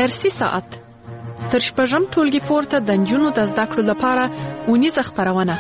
درسي ساعت تر شپږم ټولګي پورته د نجونو د زده کړو لپاره اونیزه خپرونه.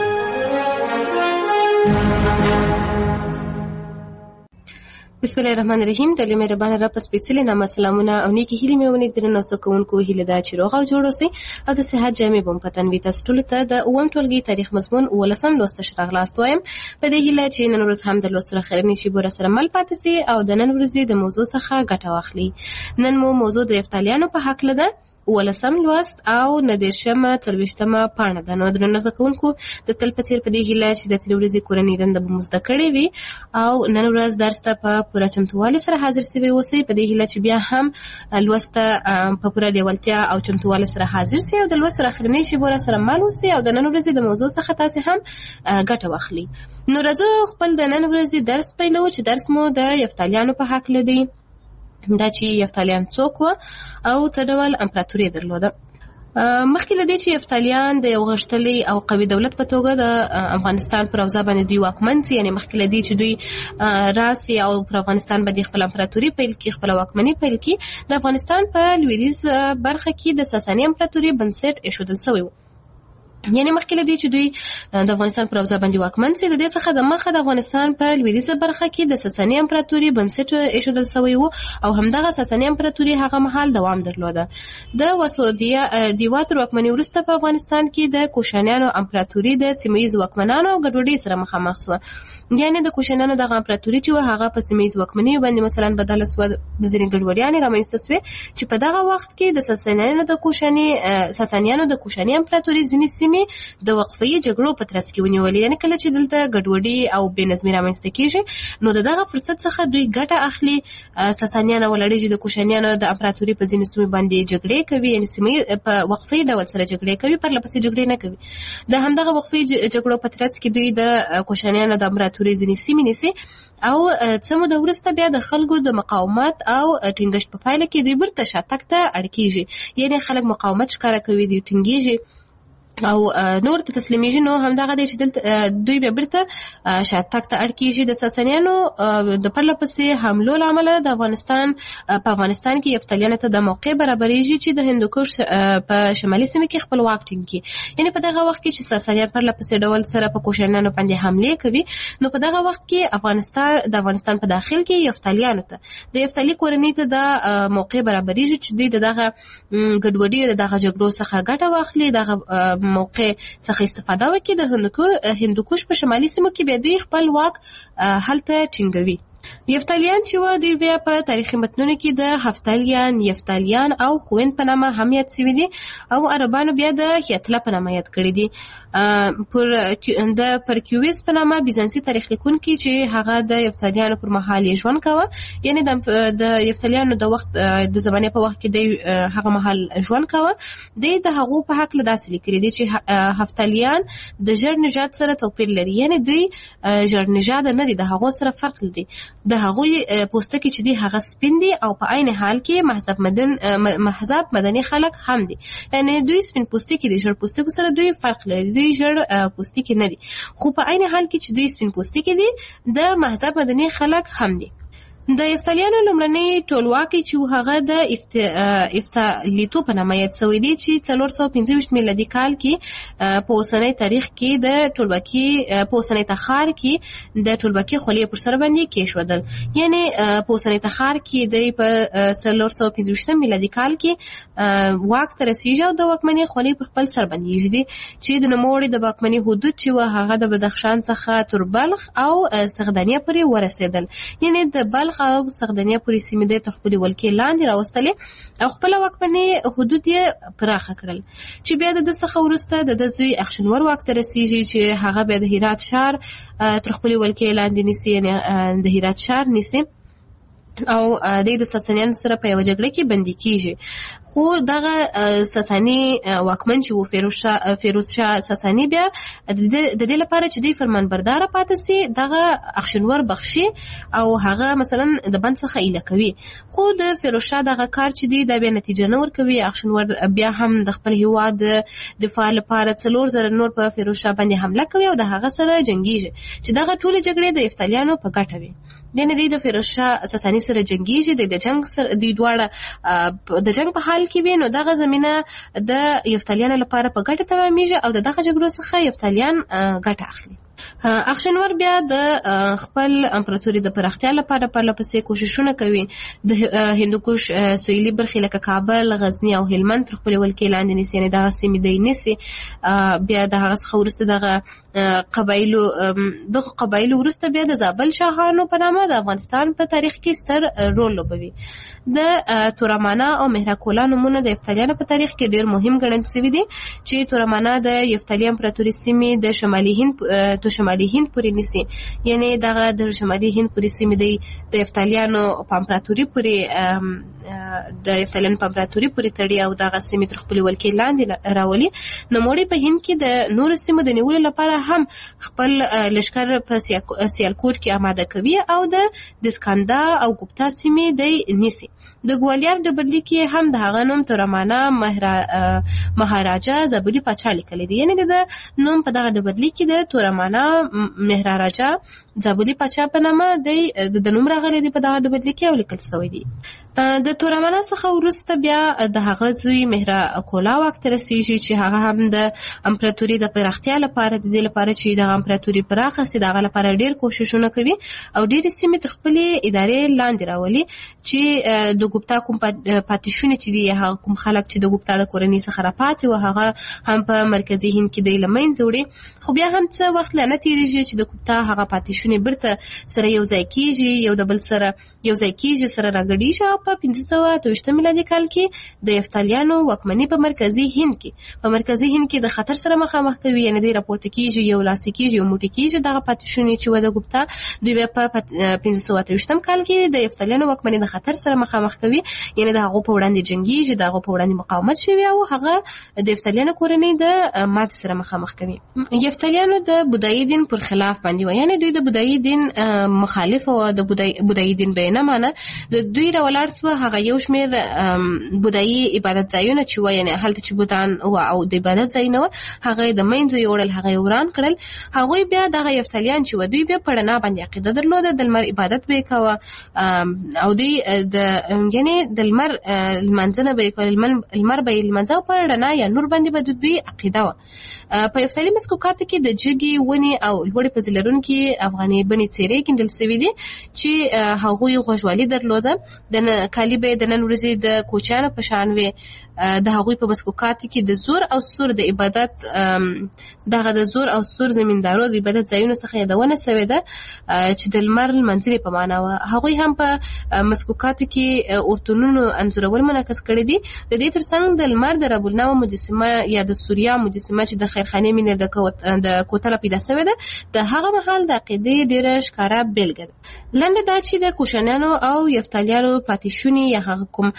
بسم الله الرحمن الرحیم. د مهربان رب سپیڅلي نامه سلامونه او نیکی هیلې مې ونې درنو سکونکو هیله ده چې روغ او جوړ اوسئ او د صحت جامې بم پتن وي. تاسو ټول ته د اووم ټولګي تاریخ مضمون 19 لوست راغلاست وایم. په دې هیله چې نن ورځ هم د لوست سره خیرنی شي بور سره مل پاتې سي او د نن ورځې د موضوع څخه ګټه واخلي. نن مو موضوع د یفتالیانو په حق لده 19 لوست او 19 پاڼه ده. نو درنو زکونکو د تل په څیر په دې هیله چې د تل ورځې کورنۍ دنده به مزده کړې وي او نن ورځ درس ته په پوره چمتووالي سره حاضر سوي اوسئ. په دې هیله چې بیا هم لوست په پوره لیوالتیا او چمتووالي سره حاضر سي او د لوست سره اخرنی شی بور سره مال اوسئ او د نن ورځې د موضوع څخه تاسو هم ګټه واخلي. نو راځو خپل د نن ورځې درس پیلو چې درس مو د یفتالیانو په حق لدی. دا چې یفتالیان څوک و او څه ډول امپراتوري درلوده. مخکې له دې چې یفتالیان د یو غښتلي او قوي دولت په توګه د افغانستان پر اوضاع باندې دوی واکمن سي، یعنې مخکې له دې چې دوی راسي او پر افغانستان باندې خپل امپراتوري پیل کړي، خپل واکمني پیل کړي، د افغانستان په لویدیځ برخه کې د ساساني امپراتوري بنسټ ایښودل شوی و. یعنی مخکې له دې چې دوی د افغانستان پر اوضاع باندې واکمن سي، د دې څخه د مخه د افغانستان په لویدیځه برخه کې د ساساني امپراتوري بنسټ ایښودل شوی و او همدغه ساساني امپراتوري هغه مهال دوام درلوده. د وسودیوا تر واکمنۍ وروسته په افغانستان کې د کوشانیانو امپراتوري د سیمه ییزو واکمنانو او ګډوډۍ سره مخامخ شوه. یعنی د کوشانیانو دغه امپراتوري چې هغه په سیمه ییزو واکمنۍ باندې مثلا بدله شوه، ځینې ګډوډیانې رامنځته شوې چې په دغه وخت کې د ساسانیانو د کوشاني امپراتوري ځینې سیمې د وقفې جګړو په ترڅ کې ونیولې. یعنی کله چې دلته ګډوډي او بې نظمي رامنځته کیږي نو دغه فرصت څخه دوی ګټه اخلي. ساسانیان ولړېږي د کوشانیانو د امپراتوري په ځینې سیمو باندې جګړې کوي، یعنی سیمې په وقفې ډول سره جګړې کوي، پرله پسې جګړې نه کوي. د همدغه وقفې جګړو په ترڅ کې دوی د کوشانیانو د امپراتوري ځینې سیمې نیسي او څه موده وروسته بیا د خلکو د مقاومت او ټینګښت په پایله کې دوی بیرته شاتګ ته اړ کیږي. یعنی خلک مقاومت ښکاره کوي، دوی ټینګېږي او نور ته تسلیمیږي. نو همدغه دی چې دلته دوی بیا بیرته شاتګ ته اړ کیږي. د ساسانیانو د پرله پسې حملو له امله په افغانستان کې یفتالیانو ته د موقع برابریږي چې د هندوکش په شمالي سیمه کې خپل واک ټینګ کړي. یعنی په دغه وخت کې چې ساسانیان پرله پسې ډول سره په کوشانیانو باندې حمله کوي نو په دغه وخت کې د افغانستان په داخل کې یفتالیانو ته د یفتالي کورنۍ ته د موقع برابریږي چې دوی دغه ګډوډي او دغه جګړو څخه ګټه واخلي، دغه موقع څخه استفاده وکړي. د هندوکش په شمالي سیمو کې بیا دوی خپل واک هلته ټینګوي. یفتالیان چې و دوی بیا په تاریخي متنونو کې د هفتالیان، یفتالیان او خوین په نامه هم یاد شوي دي او عربانو بیا د هیتله په نامه یاد کړي دي. د پرکیویس په نامه بیزانسي تاریخ لیکونکي چې هغه د یفتالیانو پر مهال یې ژوند کاوه، یعنی د یفتالیانو د زمانې په وخت کې د هغه مهال ژوند کاوه، د هغو په حق له داسې لیکلي دي چې هفتالیان د ژړ نژاد سره توپیر لري. یعنی دوی ژړ نژاد نه دي، د هغو سره فرق لري. د هغوی پوستکي چې دي هغه سپین دي او په عین حال کې مهذب مدني خلک هم دي. یعنی دوی سپین پوستکي دي، ژړ پوستکو سره دوی فرق لري، دوی ژړ پوستکي نه دي، خو په عین حال کې چې دوی سپین پوستکي دي د مهذب مدني خلک هم دي. د یفتالیانو لومړنی ټولواکي چې هغه د افتالیتو په نامه یاد شوی دی چې 425 میلادي کال کې په اوسنی تاریخ کې د ټولواکي په اوسنی تخار کې د ټولواکي خولې پر سر باندې کېښودل. یعنی په اوسنی تخار کې د 425 میلادي کال کې واک ته رسیږي او د واکمنۍ خولې پر خپل سر باندې ایږدي چې د نوموړي د واکمنۍ حدود چې هغه د بدخشان څخه تر بلخ او سغدانیه پورې ورسېدل. یعنی د بلخ او سغدانیه پورې سیمې د خپل ولکې لاندې راوستلې او خپل واکمنۍ حدود یې پراخه کړل چې بیا د څخه وروسته د زوی اخشنور واک ته رسیږي چې هغه بیا د هرات ښار تر خپل ولکې لاندې نیسي، یعنی د هرات ښار نیسي او د ساسانیانو سره په یو جګړه کې بندي کیږي. خو دغه ساساني واکمن چې و فیروز شاه ساساني بیا د دې لپاره چې دی فرمانبردار پاتې سي دغه اخشنور بخشي او هغه مثلا د بند څخه ایله کوي. خو د فیروز شاه دغه کار چې دی دا بیا نتیجه نه ورکوي. اخشنور بیا هم د خپل هیواد دفاع لپاره 4000 نور په فیروز شاه باندې حمله کوي او د هغه سره جنگیږي چې دغه ټول جګړې د یفتلیانو په ګټه وي. دنه د فیروز شاه ساساني سره جنگیږي د جنگ سره د دواړه د جنگ په حال کې وي نو دغه زمينه د یفتلیانو لپاره په ګټه تمامېږي او دغه جګړو څخه یفتلیان ګټه اخلي. اخشنور بیا د خپل امپراتوري د پراختیا لپاره پرلپسې کوششونه کوي. د هندوکش سویلي برخې لکه کابل، غزنی او هلمند تر خپل ولکې لاندې نیسي، یعنې دغه سیمې دی نیسي. بیا د هغه څخه وروسته دغه قبایلو وروسته بیا د زابل شاهانو په نامه د افغانستان په تاریخ کې ستر رول لوبوي. د تورمانا او مهراکولا نومونه د یفتلیانو په تاریخ کې ډیر مهم ګڼل شوي دي چې تورمانا د یفتلی امپراتوري سیمې د شمالي هند پورې نیسي، یعنې دغه د شمالي هند پورې سیمې د یفتلیانو په امپراتوري پورې تړي او دغه سیمې تر خپل ولکې لاندې راولي. نوموړي په هند کې د نورو سیمو د نیولو لپاره هم خپل لشکر په سیالکوټ کې آماده کوي او د دسکاندا او ګوپتا سیمې د نیسي. د ګوالیار د بدلی کې هم د هغه نوم تورمانا مهاراجا زابلی پاچا لیکلی دی، یعنې د نوم په دغه د بدلی کې د تورمانا مهاراجا زابلی پاچا په نامه د نوم راغلی دی په دغه د بدلی کې او لیکل شوی دی. د تورمانا څخه وروسته بیا د هغه زوی مهراکولا واک ته رسیږي چې هغه هم د امپراتوري د پراختیا لپاره د دې لپاره چې د امپراتوري پراخه سي دغه لپاره ډیر کوششونه کوي او ډیر سیمې تر خپلې ادارې لاندې راولي چې د ګوپتا کوم پاتیشونه چې دي هغه کوم خلک چې د ګوپتا د کورنۍ څخه راپاتې و هغه هم په مرکزي هند کې د لمنځه وړي. خو بیا هم څه وخت نه تیریږي چې د ګوپتا هغه پاتیشونه برته سره یو ځای کیږي، یو د بل سره یو ځای کیږي، سره راګډیږي او په 1528 میلادي کال کې د یفتلیانو واکمني په مرکزي هند کې د خطر سره مخامخ کوي، یعنې د راپورته کیږي یو لاسي کیږي یو موټی کیږي دغه پاتیشونه چې و د ګوپتا دوی په 1528 کال کې د یفتلیانو واکمني د خطر سره مخامخ کوي، یعنې د هغه په وړاندې جنگیږي، د هغه په وړاندې مقاومت شوی او هغه د یفتلیانو کورنۍ د مات سره مخامخ کوي. یفتلیانو د بودایی دین پر خلاف باندې و، یعنې دوی د بودایی دین مخالف او د بودایی دین به نه مانه. د دوی راولاړ سو هغه یو شمېر بودایی عبادت ځایونه چې و، یعنې هلته چې بودان او د عبادت ځایونه و هغه د منځه یوړل، هغه وران کړل. هغوی بیا دغه یفتلیان چې و دوی بیا په رڼا باندې عقیده درلوده، د لمر عبادت به کوه او دوی یعنې د لمر لمانځنه به کوله، لمر به یې لمانځه او په رڼا یا نور باندې به دوی عقیده وه. په یفتلي مسکوکاتو کې د جګې ونې او لوړې پزې لرونکي افغاني بڼې څېرې کیندل سوي دي چې هغوی غوږوالي درلوده. کالي به د نن ورځې د کوچیانو په شان وې. د هغوی په مسکوکاتو کې د زور او سور د عبادت دغه د زور او سور زمیندارو د عبادت ځایونو څخه یادونه سوې ده چې د لمر لمانځنې په معنا وه. هغوی هم په مسکوکاتو کې اورتونونو انځورول منعکس کړي دي. د دې ترڅنګ د لمر د رب النوع مجسمه یا د سوریا مجسمه چې د خیرخانې مینې د کوتله پیدا سوې ده د هغه مهال د عقیدې ډېره ښکاره بېلګه ده. لنډه دا چې د کوشانیانو او یفتلیانو پاتیشونې یا هغه کوم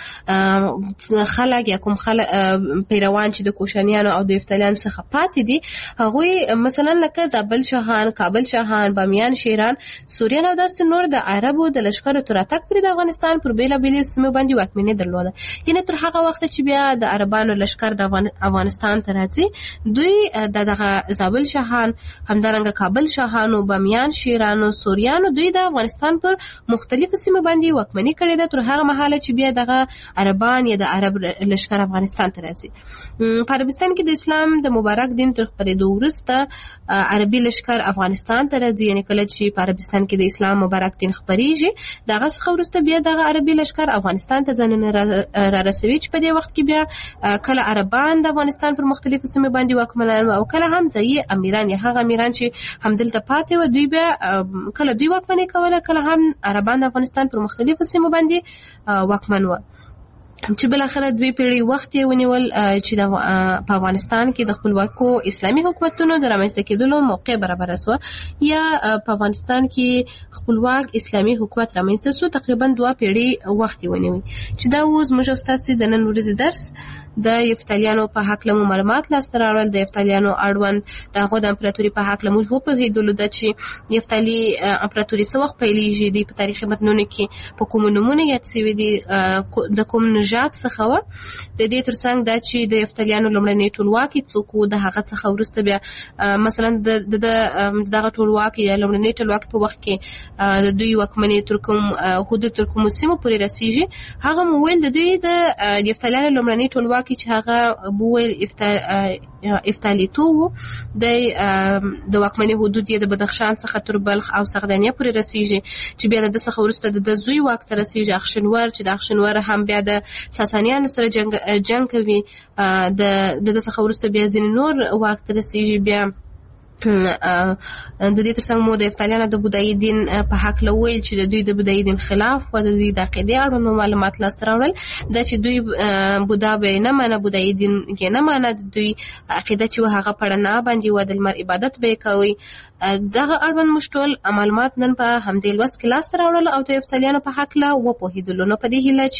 خلک یا کوم پیروان چې د کوشانیانو او د یفتلیانو څخه پاتې دي هغوی مثلا لکه زابل شاهان، کابل شاهان، بامیان شیران، سوریان او داسې نور د عربو د لښکرو تر راتګ پورې د افغانستان پر بېلابېلو سیمو باندې واکمني درلوده. یعنې تر هغه وخته چې بیا د عربانو لښکر د افغانستان ته راځي دوی دغه زابل شاهان، همدارنګه کابل شاهانو، بامیان شیرانو، سوریانو دوی د افغانستان پر مختلفو سیمو باندې واکمني کړې ده تر هغه مهاله چې بیا دغه عربان یا د عرب لښکر افغانستان ته راځي. په عربستان کې د اسلام د مبارک دین تر خپرېدو وروسته عربي لښکر افغانستان ته راځي، یعنې کله چې په عربستان کې د اسلام مبارک دین خپرېږي د هغه څخه وروسته بیا دغه عربي لښکر افغانستان ته ځانونه را رسوي چې په دې وخت کې بیا کله عربان د افغانستان پر مختلفو سیمو باندې واکمنان او کله هم ځایي امیران یا هغه امیران چې همدلته پاتې و دوی بیا کله دوی واکمني کوله، کله هم عربان د افغانستان پر مختلفو سیمو باندې واکمن و. چې بل اخر 2 پیړۍ وخت یې ونیول چې په افغانستان کې د خپلواکو اسلامي حکومتونو د رامنځته کېدلو موقع برابر شو یا په افغانستان کې خپلواک اسلامي حکومت رامنځته شو تقریبا 2 پیړۍ وخت یې ونیول چې دا اوس موږ تاسو د نن ورځې درس د یفتالیانو په حق له معلومات لاسته راوړل د یفتالیانو اړوند دغه د امپراتوري په حق له موږ وپوهېدلو د چې یفتالي امپراتوري څو وخت پیلېږي د په تاریخي متنونو کې په کوم نمونه یاد شوي دي د کوم نژاد څخه و د دې ترڅنګ دا چې د یفتالیانو لومړنی ټولواکي څوک و د هغه څخه وروسته بیا مثلا د دغه ټولواکي یا لومړنی ټولواکي په وخت کې د دوی واکمنۍ تر کوم حدود تر کوم سیمو پورې رسیږي هغه مو ویل د دوی د یفتالیانو لومړنی ټولواکي چې هغه بویل افتالیتو د واکمنۍ حدود یې د بدخشان څخه تر بلخ او سغدانیه پورې رسیږي چې بیا د څخه وروسته د زوی واک ته رسیږي اخشنور چې د اخشنور هم بیا د ساسانیانو سره جنگ کوي د څخه وروسته بیا ځینې نور واک ته رسیږي بیا د دې ترڅنګ مو د یفتالیانو د بودایي دین په حق له ویل چې د دوی د بودایي دین خلاف و د دوی د عقیدې اړوند معلومات لاسته راوړل دا چې دوی بودا به نه منه بودایي دین یې نه منه د دوی عقیده چې هغه پړنا باندې و د لمر عبادت به کوي دغه اړوند موږ ټول معلومات نن په همدې لوست کې لاسته راوړل او د یفتالیانو په حق له وپوهېدلو نو په دې هیله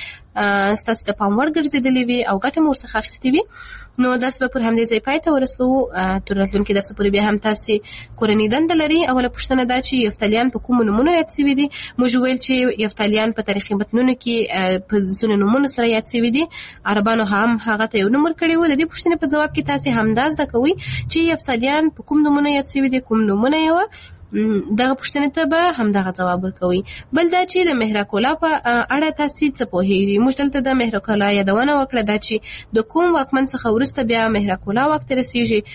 چې ستاسو د پام وړ ګرځېدلې وي او ګټه مو ورڅخه اخیستې وي نو درس به پر همدې ځای پای ته ورسوو تر راتلونکي درس پورې بیا هم تاسې کورنۍ دنده لري اوله پوښتنه دا چې یفتالیان په کومو نومونو یاد شوي دي موږ ویل چې یفتالیان په تاریخي متنونو کې په ځینو نومونو سره یاد شوي دي عربانو هم هغه ته یو نوم ورکړی و د دې پوښتنې په ځواب کې تاسې همدا زده کوئ چې یفتالیان په کوم نومونو یاد شوي دي کوم نومونه یې دغه پوښتنې ته به همدغه ځواب ورکوي بل دا چې د مهرکولا په اړه تاسې څه پوهېږئ موږ دلته د مهرکولا یادونه وکړه دا چې د کوم واکمن څخه وروسته بیا مهرکولا واک ته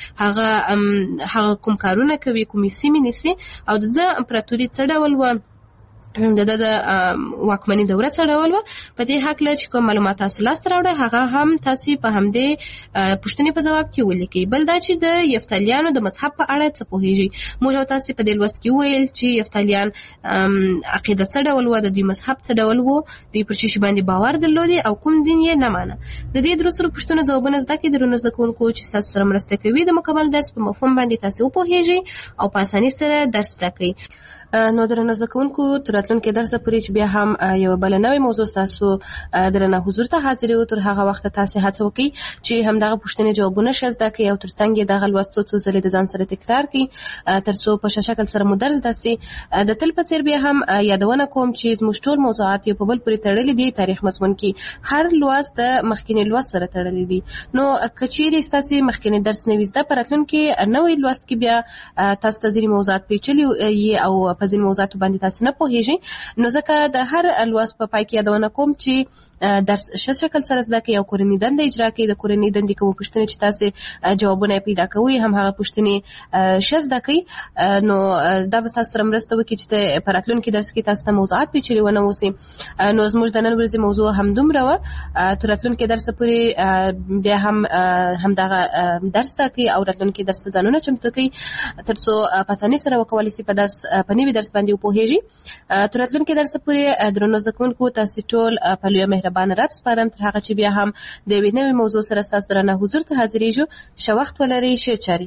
رسېږي هغه کوم کارونه کوي کومې سیمې نیسي او د امپراتوري څه ډول و د واکمنۍ دوره څه ډول و په دې هکله چې کوم معلومات تاسو لاسته راوړئ هغه هم تاسې په همدې پوښتنې په ځواب کې ولیکئ بل دا چې د یفتالیانو د مذهب په اړه څه پوهېږئ موږ او تاسې په دې لوست کې وویل چې یفتالیان عقیده څه ډول و د دوی مذهب څه ډول و دوی پر څه شي باندې باور درلودي او کوم دین یې نه مانه د دې درو سرو پوښتنو ځوابونه زده کړئ درنو زده کوونکو چې ستاسو سره مرسته کوي د مکمل درس په مفهوم باندې تاسې وپوهېږئ او په اسانۍ سره درس زده کړئ نو درنو زده کوونکو تر راتلونکي درسه پورې چې بیا هم یو بله نوې موضوع ستاسو درنه حضور ته حاضرېږو تر هغه وخته تاسې هڅه وکړئ چې همدغه پوښتنې جوابونه ښه زده کړئ او تر څنګ یې دغه لوست څو ځلې د ځان سره تکرار کړئ تر څو په ښه شکل سره مو درس زده سي د تل په څېر بیا هم یادونه کوم چې زموږ ټول موضوعات یو په بل پورې تړلي دي تاریخ مضمون کې هر لوست د مخکیني لوست سره تړلي دي نو که چیرې ستاسې مخکینی درس نه وي زده په راتلونکي نوی لوست کې بیا تاسو ته ځینې موضوعات پیچلي او په ځینې موضوعاتو باندې تاسو نه پوهېږئ نو ځکه د هر لوست په پای کې یادونه کوم چې درس ښه شکل سره زده کړئ او کورنۍ دنده اجرا کړئ د کورنۍ دندې کومه پوښتنې چې تاسې جوابونه یې پیدا کوئ هم هغه پوښتنې ښه زده کړئ نو دا به ستاسو سره مرسته وکړي چې په راتلونکي درس کې تاسو ته موضوعات پیچلي ونه اوسي نو زموږ د نن ورځې موضوع همدومره وه تر راتلونکي درسه پورې بیا هم همدغه درس زده کړئ او راتلونکي درس ته ځانونه چمتو کړئ تر څو په اسانۍ سره وکولی سي په نوي درس باندې وپوهېږي تر راتلونکي درسه پورې درنو زده کوونکو تاسې ټول په لویه مهربانه رب سپارم تر هغه چې بیا هم د یوې نوې موضوع سره ستاسو درنه حضور ته حاضرېږو ښه وخت ولرئ ښې چارې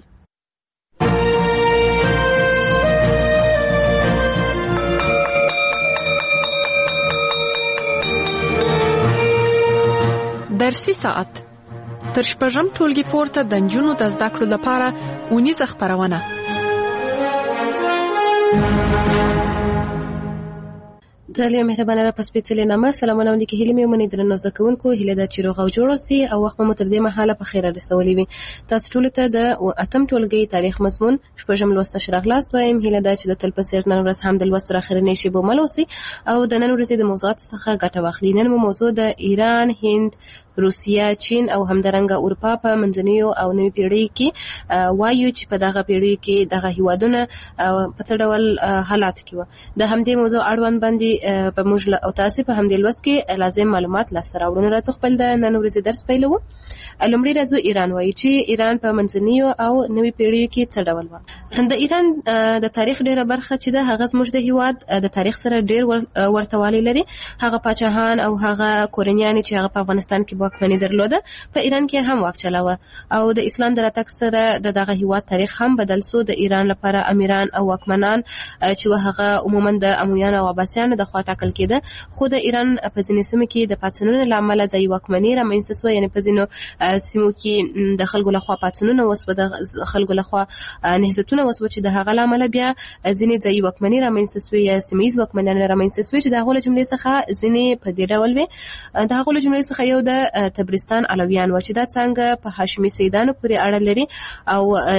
درسي ساعت تر شپږم ټولګي پورته د نجونو د زده کړو لپاره اونیزه خپرونه د لویه مهربانه رب په سپېڅلې نامه سلامونه او نیکې هیلې مې ومنئ درنو زده کوونکو هیله ده چې روغ او جوړ اوسئ او وخت مو تر دې مهاله په خیره رسولی وي تاسو ټولو ته د اتم ټولګي تاریخ مضمون شپږم لوست ته ښه راغلاست وایم هیله ده چې د تل په څېر نن ورځ هم د لوست تر اخرنۍ شېبو مل اوسئ او د نن ورځې د موضوعاتو څخه ګټه واخلئ نن مو موضوع د ایران هند روسیه، چین او همدارنګه اروپا په منځنیو او نوي پیړۍ کې وایو چې په دغه پیړۍ کې دغه هیوادونه په څه ډول حالات کې و. د همدې موضوع اړوند باندې په موږ او تاسو په همدې لوست کې لازم معلومات لاسته راوړو. راځو خپل د نن ورځې درس پیلوو. لومړی راځو ایران وایي چې ایران په منځنیو او نوي پیړیو کې څه ډول و. د ایران د تاریخ ډیره برخه چې ده هغه زموږ د هیواد د تاریخ سره ډیر ورته والی لري. هغه پاچاهان او هغه کورنیان چې هغه په افغانستان کې واکمني درلوده په ایران کې هم واک چلاوه او د اسلام د راتګ سره دغه هیواد تاریخ هم بدل سو. د ایران لپاره امیران او واکمنان چې هغه عموما د امویانو او عباسیانو د خوا ټاکل کېده، خو د ایران په ځینې سیمو کې د پاڅونونو له امله ځای واکمني رامنځته سوه. یعنې په ځینو سیمو کې د خلکو لخوا پاڅونونه وسوه، د خلکو لخوا نهضتونه وسوه چې د هغه له امله بیا ځینې ځایي واکمني رامنځته سوې یا سیمه ییز واکمنان رامنځته سوې چې د هغو له جملې څخه ځینې په دې ډول وې. د هغو له جملې څخه یو د تبرستان علویان و چې دا څنګه په هاشمي سیدانو پورې اړه لري او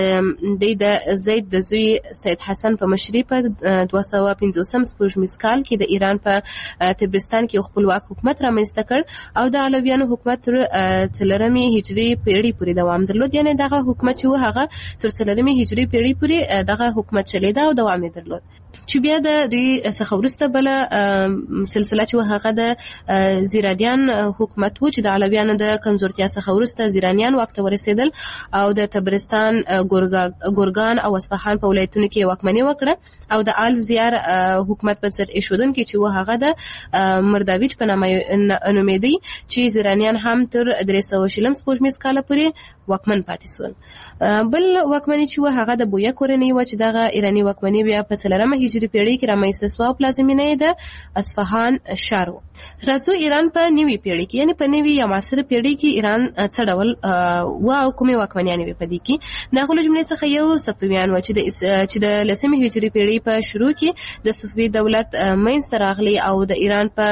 د زید د زوی سید حسن په مشرۍ په 250 سپوږمیز کال کې د ایران په تبرستان کې خپلواک حکومت رامنځته کړ او د علویانو حکومت تر 4 هجري پیړۍ پورې دوام درلود. یعنې دغه حکومت چې هغه تر 4 هجري پیړۍ پورې دغه حکومت چلیده او دوام یې درلود. چې بیا د دوی څخه وروسته بله سلسله چې هغه د زیرانیان حکومت و چې د علویانو د کمزورتیا څخه وروسته زیرانیان واک ته ورسېدل او د تبرستان، ګورګان او اصفهان په ولایتونو کې واکمني وکړه او د آل زیار حکومت په سر ایښودونکي چې هغه د مرداویج په نامه نومېدی چې زیرانیان هم تر 300 سپوږمیز کاله پورې واکمن پاتې شول. بل واکمني چې هغه د بویه کورنۍ و چې دغه ایراني واکمني بیا په 4 هجري پیړۍ کې رامنځته شوه او پلازمینه یې د اصفهان ښار و. راځو ایران په نوي پیړۍ کې، یعنې په نوي یا معاصره پیړۍ کې ایران څه ډول و او کومې واکمنیانې وې په دې کې. د هغو له جملې څخه یو صفویان و چې د 10 هجري پیړۍ په شروع کې د صفوي دولت منځته راغلی او د ایران په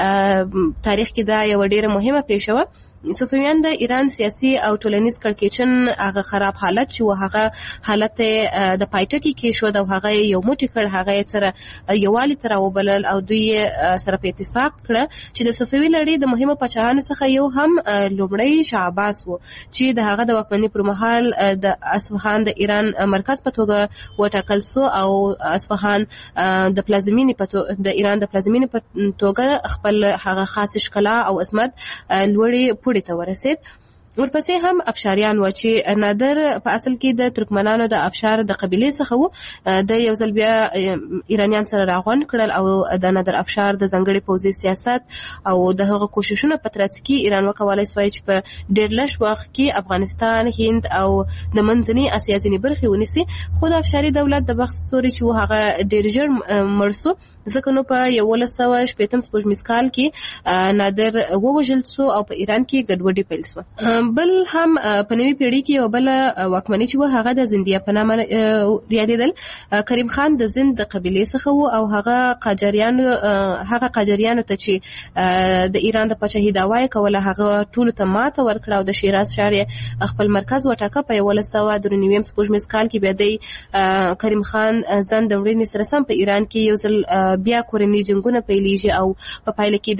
تاریخ کې دا یوه ډېره مهمه پیښه وه. صفویان د ایران سیاسي او ټولنیز کړکېچن هغه خراب حالت چې هغه حالت د پایټکي کې شو او هغه یو موټی کړ، هغه سره یووالي ته راوبلل او دوی سره په اتفاق کړه چې د صفوي لړۍ د مهمو پاچاهانو څخه یو هم لومړی شاه عباس و چې د هغه د واکمنۍ پر مهال د اصفهان د ایران مرکز په توګه وټاکل سو او اصفهان د پلازمینې د ایران د پلازمینې په توګه خپل هغه خاص ښکلا او عظمت لوړې پوړې ته ورسید. ورپسې هم افشاریان و چې نادر په اصل کې د ترکمنانو د افشار د قبیلې څخه و. د یو ځل بیا ایرانیان سره راغونډ کړل او د نادر افشار د ځانګړي پوځي سیاست او د هغه کوششونو په ترڅ کې ایران وکولای شوی چې په ډېر لږ وخت کې افغانستان، هند او د منځنۍ اسیا ځینې برخې ونیسي. خو د افشاري دولت د بخت ستوری چې هغه ډېر ژر مړ سو، ځکه نو په 1160 سپوږمیز کال کې نادر ووژل سو او په ایران کې ګډوډي پیل سوه. بل هم په نوي پیړۍ کې یو بل واکمني چې هغه د زندیه په نامه یادېدل. کریم خان د زند د قبیلې څخه و او هغه قاجاریانو ته چې د ایران د پاچاهۍ دعوا یې کوله هغه ټولو ته ماته ورکړه او د شیراز ښار یې خپل مرکز وټاکه. په 1193 سپوږمیز کال کې بیا د کریم خان زند د مړینې سره سم په ایران کې یو ځل بیا کورني جنګونه پیلېږي او په پایله کې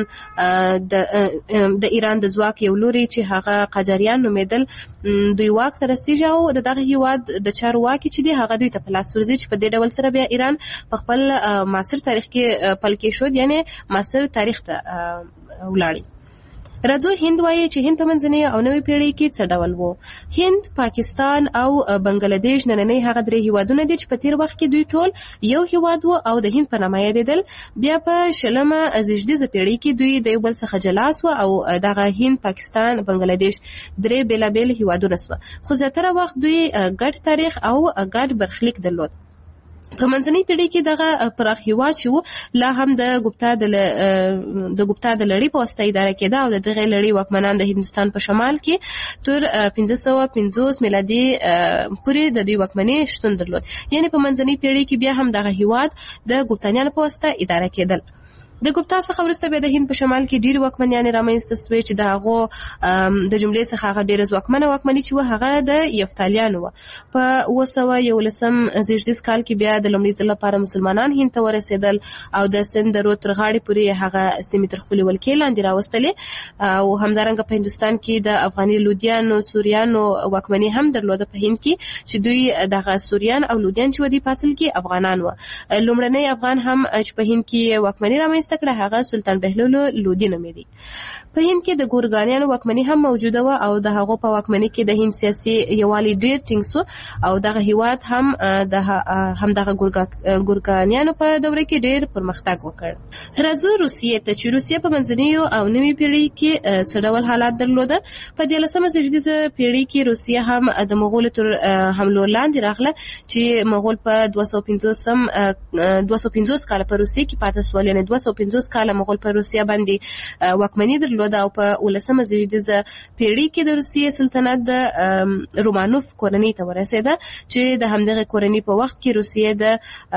د ایران د ځواک یو لوري چې هغه قاجاریان نومېدل دوی واک ته رسېږي او دغه هیواد د چارواکي چې دی هغه دوی ته په لاس ورځي چې په دې ډول سره بیا ایران په خپل معاصر تاریخ کې پل کېښود، یعنې معاصر تاریخ ته ولاړی. راځو هند وایي چې هند په منځنۍ او نوې پیړۍ کې څه ډول و. هند، پاکستان او بنگلادیش نننۍ هغه 3 هیوادونه دي چې په تیر وخت کې دوی ټول یو هیواد و او د هند په نامه یادېدل. بیا په 20مه زېږدیزه پیړۍ کې دوی د یو بل څخه جلا سوه او دغه هند، پاکستان، بنگلادیش 3 بېلابېل هیوادونه سوه. خو زیاتره وخت دوی ګډ تاریخ او ګډ برخلیک درلود. په منځنۍ پیړۍ کې دغه پراخ هیواد چې لا هم د ګوپتا د لړۍ په واسطه اداره کېده او دغه لړۍ واکمنان د هندوستان په شمال کې تر 1550 میلادي پورې د دوی واکمنۍ شتون درلود. یعنې په منځنۍ پیړۍ کې بیا هم دغه هیواد د ګوپتانیانو په واسطه اداره کېدل. د ګوپتا څخه وروسته بیا د هند په شمال کې ډېر واکمنیانې رامنځته شوې چې د هغو د جملې څخه هغه ډېره ځواکمنه واکمني چې وه هغه د یفتالیانو وه. په 1911 زیږدیز کال کې بیا د لومړي ځل لپاره مسلمانان هند ته ورسېدل او د سند د رود تر غاړې پورې هغه سیمې تر خپلې ولکې لاندې راوستلې او همدارنګه په هندوستان کې د افغاني لودیانو سوریانو واکمني هم درلوده په هند کې چې دوی دغه سوریان او لودیان چې ودي په اصل کې افغانان وه. لومړنی افغان هم چې په هند کې واکمني رامنځته کړه هغه سلطان بهلول لودي نومېدی. په هند کې د ګورګانیانو واکمني هم موجوده وه او د هغو په واکمني کې د هند سیاسي یووالی ډېر ټینګ سو او دغه هیواد هم دغه ګورګانیانو په دوره کې ډېر پرمختګ وکړ. راځو روسیې ته چې روسیه په منځنیو او نوي پیړۍ کې څه ډول حالات درلوده. په 13مه زیږدیزه پیړۍ کې روسیه هم د مغولو تر حملو لاندې راغله چې مغول په 250 کاله په روسیه کې پاتې سول، یعنې 250 کاله مغول په روسیه باندې واکمني درلوده او په 19مه زیږدیزه پیړۍ کې د روسیې سلطنت د رومانوف کورنۍ ته ورسېده چې د همدغه کورنۍ په وخت کې روسیې د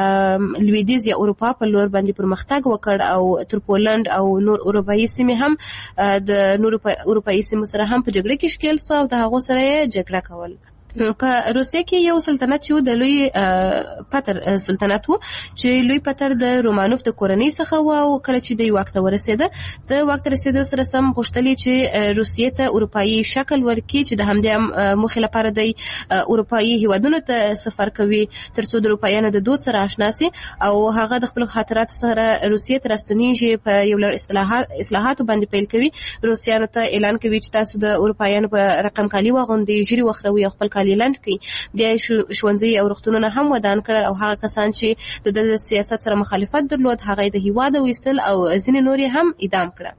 لویدیځ یا اروپا په لور باندې پرمختګ وکړ او تر پولند او نور اروپایي سیمې هم د نور اروپایي سیمو سره هم په جګړه کې ښکېل سو او د هغو سره یې جګړه کول. په روسیه کې یو سلطنت چې د لوی پتر سلطنت و چې لوی پتر د رومانوف د کورنۍ څخه و او کله چې د واک ته ورسېده د واک ته رسېدو سره سم غوښتلې چې روسیې ته اروپایي شکل ورکړي چې د همدې موخې لپاره د اروپایي هیوادونو ته سفر کوي ترڅو د اروپایانو د دود سره آشنا سي او هغه د خپل خاطراتو سره روسیې ته راستنیږي. په یو لړ اصلاحاتو باندې پیل کوي، روسیانو ته اعلان کوي چې تاسو د اروپایانو په رقم کالي واغوندئ، ژیړې وخروئ او خپل کالیلند کوي. بیا ښوونځي او روغتونونه هم ودان کړل او هغه کسان چې د سیاست سره مخالفت درلود هغه د هیواد ویستل او ځینې نور هم اعدام کړه.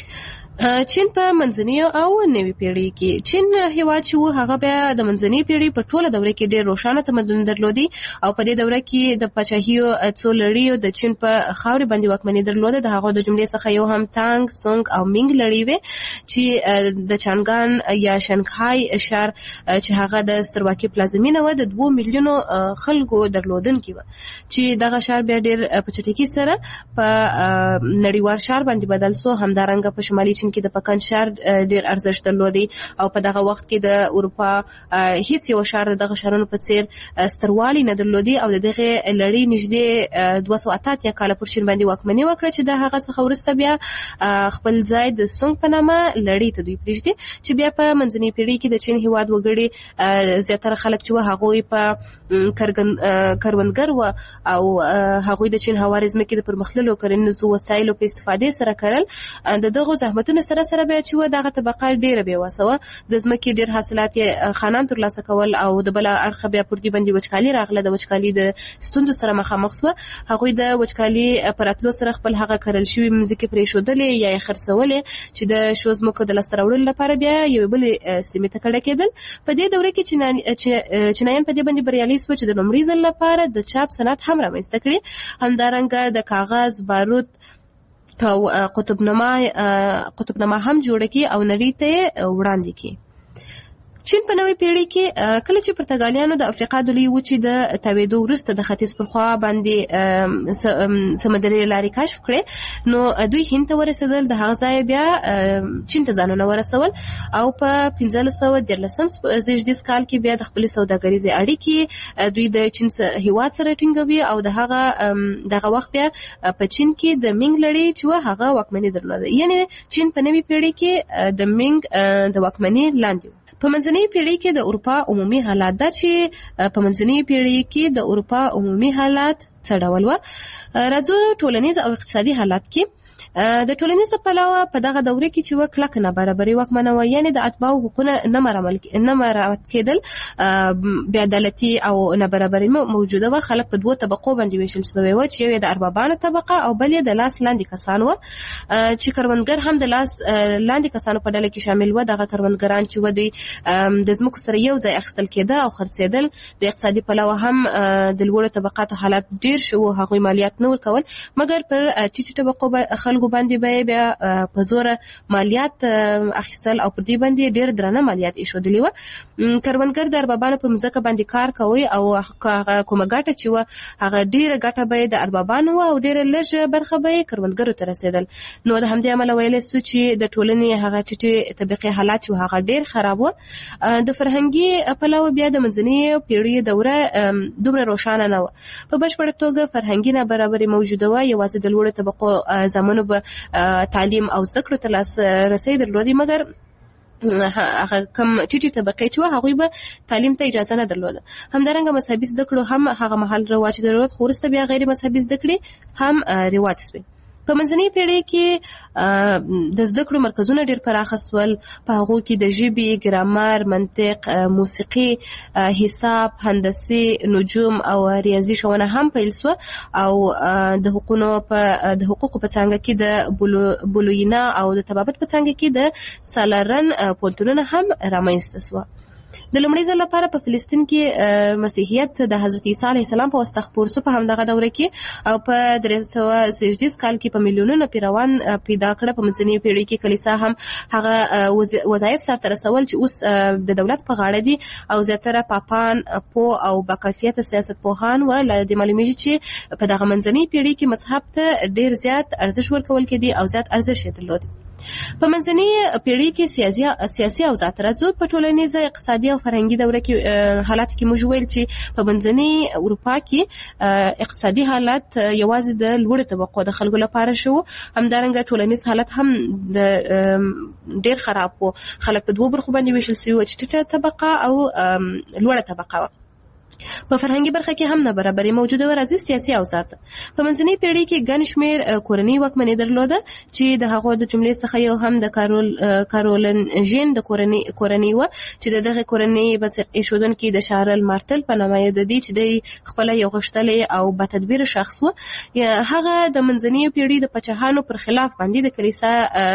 چین په منځنیو او نوي پیړۍ کې چین هیواد چې و هغه بیا د منځنۍ پیړۍ په ټوله دوره کې ډېر روښانه تمدن درلودي او په دې دوره کې د پاچاهیو څو لړیو د چین په خاورې باندې واکمني درلوده. د هغو د جملې څخه یو هم تانګ، سونګ او مینګ لړۍ وې چې د چانګان یا شنګهای ښار چې هغه د سترواکۍ پلازمینه وه د 2 میلیونو خلکو درلودونکي وه چې دغه ښار بیا ډېر په چټکۍ سره په نړیوال ښار باندې بدل سو. همدارنګه په شمالي چین کې د پکن ښار ډېر ارزښت درلودی او په دغه وخت کې د اروپا هیڅ یو ښار دغه ښارونو په څیر ستروالی نه درلودی او دغه لړۍ نږدې 280 کاله پر چین باندې واکمني وکړه چې د هغه څخه وروسته بیا خپل ځای د سونګ په نامه لړۍ ته دوی پرېږدي چې بیا په منځنۍ پیړۍ کې د چین هیواد وګړي زیاتره خلک چې هغوی په کروندګر و او هغوی د چین هوارې ځمکې د پرمختللو کرنیزو وسایلو په استفادې سره کرل. د دغو زحمتونو سره بیا چې دغه طبقه ډیره بېوسه وه، د ځمکې ډېر حاصلات یې خانان ترلاسه کول او د بله اړخه بیا پر دې باندې وچکالي راغله. د وچکالي د ستونزو سره مخامخ سوه. هغوی د وچکالي په راتلو سره خپل هغه کرل شوي مځکې پرېښودلې یا یې خرڅولې چې د شو ځمکو د لاسته راوړلو لپاره بیا یوې بلې سیمې ته کډه کېدل. په دې دوره کې چینایان په دې باندې بریالي سوه چې د لومړي ځل لپاره د چاپ صنعت هم رامنځته کړي. همدارنګه د کاغذ، بارود او قطبنما هم جوړه کی او نړۍ ته وړاندې کی. چین په نوې پیړۍ کې کله چې پرتګالیانو د افریقا د لوی وچې د تاوېدو وروسته د ختیځ پر خوا باندې سمندري لارې کشف کړې نو دوی هند ته ورسېدل. د هغه ځای بیا چین ته ځانونه ورسول او په 1513 زیږدیز کال کې بیا د خپلې سوداګریزې اړیکې دوی د چین هیواد سره ټینګوي او دغه وخت بیا په چین کې د مینګ لړۍ چې هغه واکمني درلوده. یعنی چین په نوې پیړۍ کې د مینګ د واکمني لاندې. په منځنۍ پیړۍ کې د اروپا عمومي حالات دا چې په منځنۍ پیړۍ کې د اروپا عمومي حالات څه ډول و. راځو ټولنیز او اقتصادي حالات کې د ټولنیز پلوه په دغه دوره کې چې کلک نابرابري واکمنه وه، یعنې د اتباعو حقوقونه نه مراعات کېدل، بې عدالتي او نابرابري موجوده وه. خلک په دوو طبقو باندې ویشل شوي وو چې یو یې د اربابانو طبقه او بل یې د لاس لاندې کسان وو چې کروندګر هم د لاس لاندې کسانو په ډله کې شامل وو. دغه کروندګران چې دوی د ځمکو سره یو ځای اخیستل کېده او خرڅېدل. د اقتصادي پلوه هم د لوړو طبقاتو حالات ډېر تیر شو هغوی مالیات نه ورکول مګر پر ټیټ طبقو خلکو باندې به بیا په زور مالیات اخیستل او پر دې باندې ډېر درنه مالیات ایښودلي وو. کروندګر د اربابانو په مځکه باندې کار کوي او کومه ګټه چې وه هغه ډېره ګټه به د اربابانو وه او ډېره لږه برخه به یې کروندګرو ته رسېدل. نو د همدې امله ویلی سو چې د ټولنې هغه ټیټې طبقې حالات چې هغه ډېر خراب وو. د فرهنګي پلوه بیا د منځنۍ پیړۍ دوره دومره روښانه نه وه. په بشپړه توګه فرهنګي نابرابري موجوده وه. یوازې د لوړو طبقو زامنو به تعلیم او زده کړو ته لاسرسی درلودی مګر هغه کم ټیټې طبقې چې هغوی به تعلیم ته اجازه نه درلوده. همدارنګه مذهبي زده کړو هم هغه مهال رواج درلود خو وروسته بیا غیر مذهبي زده کړې هم رواج شوې. په منځنۍ پیړۍ کې د زده کړو مرکزونه ډېر پراخه سول. په هغو کې د ژبې، ګرامر، منطق، موسیقي، حساب، هندسي، نجوم او ریاضي ښوونه هم پیل سوه او د حقوقو په څانګه کې د بولوینا او د طبابت په څانګه کې د سالارن پوهنتونونه هم رامنځته سوه. د لومړي ځل لپاره په فلسطین کې مسیحیت د حضرت عیسی علیه السلام په واسطه خپور سو په همدغه دوره کې او په 330 کال کې په میلیونونو پیروان پیدا کړه. په منځنۍ پیړۍ کې کلیسا هم هغه وظایف سرته رسول چې اوس د دولت په غاړه دي او زیاتره پاپان پوه او باکیفیته سیاستپوهان و. له دې معلومیږي چې په دغه منځنۍ پیړۍ کې مذهب ته ډېر زیات ارزښت ورکول کېدی او زیات ارزښت یې درلود. په منځنۍ پیړۍ کې سیاسي اوضاع ته راځو. په ټولنیزه اقتصادي او فرهنګي دوره کې حالات کې موږ ویل چې په منځنۍ اروپا کې اقتصادي حالت یوازې د لوړو طبقو د خلکو لپاره شو. همدارنګه ټولنیز حالت هم ډېر خراب و. خلک په دوه برخو باندې ویشل سوي چې ټیټه طبقه او لوړه طبقه وه. په فرهنګي برخه کې هم نابرابري موجوده و. راځي سیاسي اوضاع ته. په منځنۍ پیړۍ کې ګڼ شمېر کورنۍ واکمني درلوده چې د هغو د جملې څخه یو هم د کارولنژین د کورنۍ وه چې د دغه کورنۍ بنسټ ایښودونکي د شارل مارتل په نامه یادېدی چې دی خپله یو غښتلی او باتدبیره شخص و. هغه د منځنۍ پیړۍ د پاچاهانو پر خلاف باندې د کلیسا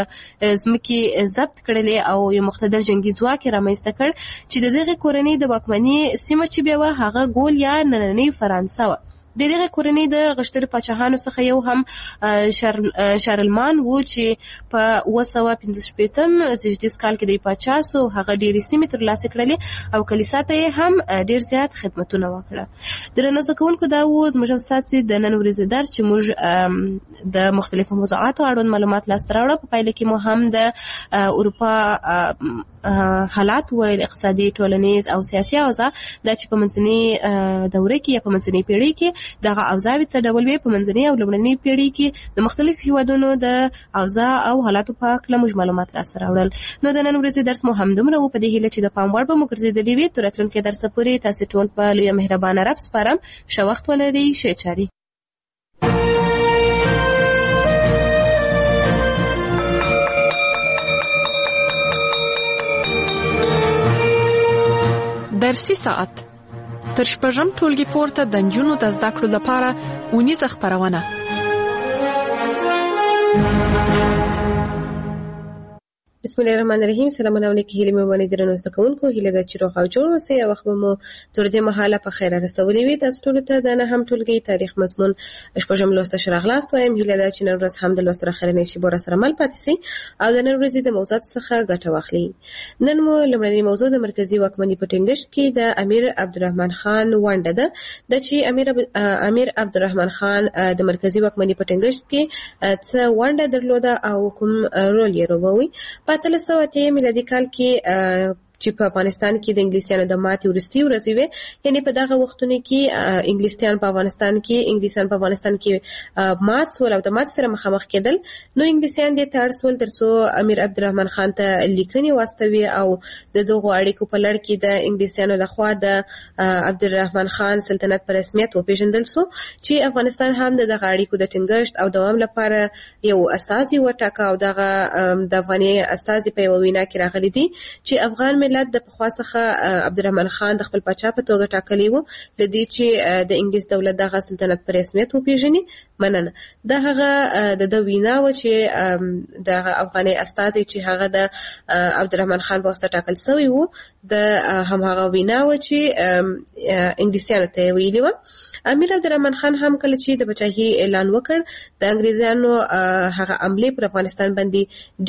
ځمکې ضبط کړلې او یو مقتدر جنګي ځواک یې رامنځته کړ چې د دغې کورنۍ د واکمني سیمه چې بیا وه هغه ګول یا نننۍ فرانسه وه. د دغه کورنۍ د غښتلو پاچاهانو څخه یو هم شارلمان و چې په 965 کال کې د پاچا سو. هغه ډېرې سیمې ترلاسه کړلې او کلیسا ته یې هم ډېر زیات خدمتونه وکړه. درنو زده کوونکو دا و زموږ او ستاسې د نن ورځې درس چې موږ د مختلفو موضوعاتو اړوند معلومات لاسته راوړه. په پایله کې مو هم د اروپا حالات ویل، اقتصادي، ټولنیز او سیاسي اوضاع دا چې په منځنۍ دوره کې یا په منځنۍ پیړۍ کې دغه اوضاعوې څه ډول وې. په منځنۍ او لومړنۍ پیړۍ کې د مختلفو هیوادونو د اوضاع او حالاتو په هکله موږ معلومات لاسته راوړل. نو د نن ورځې درس مو همدومره و. په دې هیله چې د پام وړ به مو ګرځېدلي وي. تر راتلونکي درسه پورې تاسې ټول په لویه مهربانه رب سپارم. ښه وخت ولرئ. ښې چارې. درسي ساعت تر شپږم ټولګي پورته د نجونو د زده کړو لپاره اونیزه خپرونه. بسم الله الرحمن الرحیم. سلامونه علیکم. هیله مې باندې درنو زده کوونکو هیله ده چې روغ او جوړ اوسئ. او وخت مو تر دې مهاله په خیر رسولي وي. تاسو ټول ته د نهم ټولګي تاریخ مضمون شپږم لوست شراغلاست وایم. هیله ده چې نن ورځ هم د لوست راخره نشي بور سره مل پاتې سي او د نن ورځې د موضوعات څخه ګټه واخلي. نن مو لومړنی موضوع د مرکزی واکمنۍ په ټینګښت کې د امیر عبدالرحمن خان ونډه ده. د چې امیر عبدالرحمن خان د مرکزی واکمنۍ په ټینګښت کې څه ونډه درلوده او کوم رول یې لوبوي. په 1308 میلادي کال کې چې په افغانستان کې د انګلیسانو د ماتې وروستۍ ورځې وې. یعنې په دغه وختونو کې انګلیسان په افغانستان کې مات سول او د مات سره مخامخ کېدل. نو انګلیسان دې ته اړ سول ترڅو امیر عبدالرحمن خان ته لیکنې واستوي او د دغو اړیکو په لړ کې د انګلیسانو لخوا د عبدالرحمن خان سلطنت په رسمیت وپېژندل سو چې افغانستان هم دغه اړیکو د ټینګښت او دوام لپاره یو استازي وټاکه او دغه د افغاني استازي په یوه وینا کې راغلي دي چې افغان ملت د پخوا څخه عبدالرحمن خان د خپل پاچا په توګه ټاکلی و د دې چې د انګلیس دولت دغه سلطنت په رسمیت وپېژني. مننه. دا هغه د وینا و چې د افغاني استازي چې هغه د عبدالرحمن خان په واسطه ټاکل شوی و د همغه وینا و چې انګلیسیانو ته ویلي و. امیر عبدالرحمن خان هم کله چې د پاچاهي اعلان وکړ د انګریزانو هغه عملې پر افغانستان باندې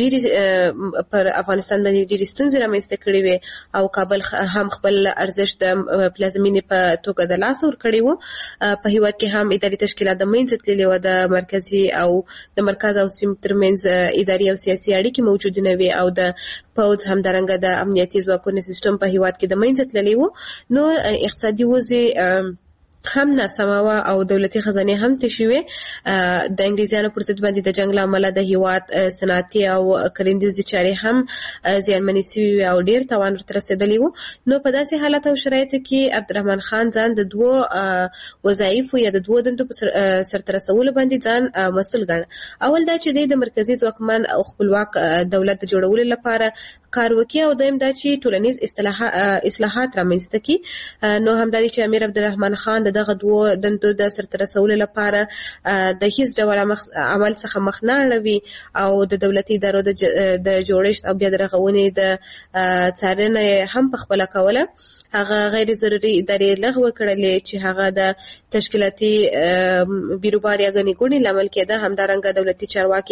ډېرې ستونزې رامنځته کړې وې او کابل هم خپل ارزښت د پلازمینې په توګه د لاس ورکړی و. په هیواد کې هم اداري تشکیلات د منځه تللي وو، د مرکزي او د مرکز او سیمې ترمنځ اداري او سیاسي اړیکې موجود نه وي او د پوځ همدارنګه د امنیتي ځواکونو سیستم په هیواد کې د منځه تللی و. نو اقتصادي وضع هم ناسمه وه او دولتي خزانې هم تشې وې. د انګریزانو پر ضد باندې د جنګ له امله د هیواد صنعتي او کرنیزې چارې هم زیانمنې سوي وې او ډېر تاوان ورته رسېدلی و. نو په داسې حالت او شرایطو کې عبدالرحمن خان ځان د دوو وظایفو یا د دوو دندو په سرته رسولو باندې ځان مسؤل ګڼه. اول دا چې دی د مرکزي ځواکمن او خپلواک دولت د جوړولو لپاره کار وکړي او دویم دا چې ټولنیز اصلاحات رامنځته کړي. نو همدا دی چې امیر عبدالرحمن خان د دغه دوو دندو د سرته رسولو لپاره د هیڅ ډول عمل څخه مخ نه اړوي او د دولتي ادارو د جوړښت او بیا د رغونې د څارنه هم په خپله کوله. هغه غیر ضروري ادارې لغوه کړلې چې هغه د تشکیلاتي بیروبار یا ګڼې ګوڼې لامل کېده. همدارنګه دولتي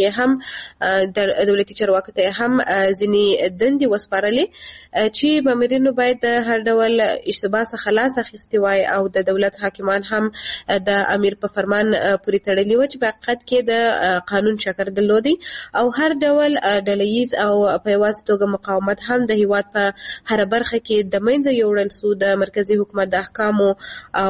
چارواکو ته هم ځینې دندې وسپارلې چې مامورینو باید د هر ډول اشتباه څخه لاس اخیستی وای او د دولت حاکمان هم د امیر په فرمان پورې تړلي و چې په حقیقت کې د قانون شکر درلودي او هر ډول ډلهییز او په یوازې توګه مقاومت هم د هیواد په هره برخه کې د منځه یوړل سو. د مرکزي حکومت د احکامو او